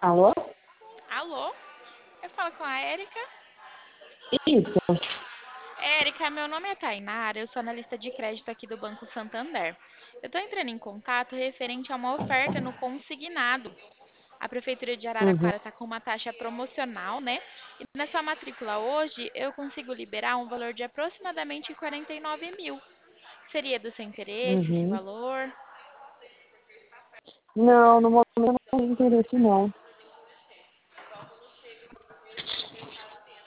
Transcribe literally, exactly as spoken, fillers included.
Alô? Alô? Eu falo com a Érica. Isso. Érica, meu nome é Tainara, eu sou analista de crédito aqui do Banco Santander. Eu estou entrando em contato referente a uma oferta no consignado. A Prefeitura de Uhum, Araraquara está com uma taxa promocional, né? E na sua matrícula hoje eu consigo liberar um valor de aproximadamente quarenta e nove mil. Seria do seu interesse esse uhum. valor? Não, no momento eu não tenho interesse, não.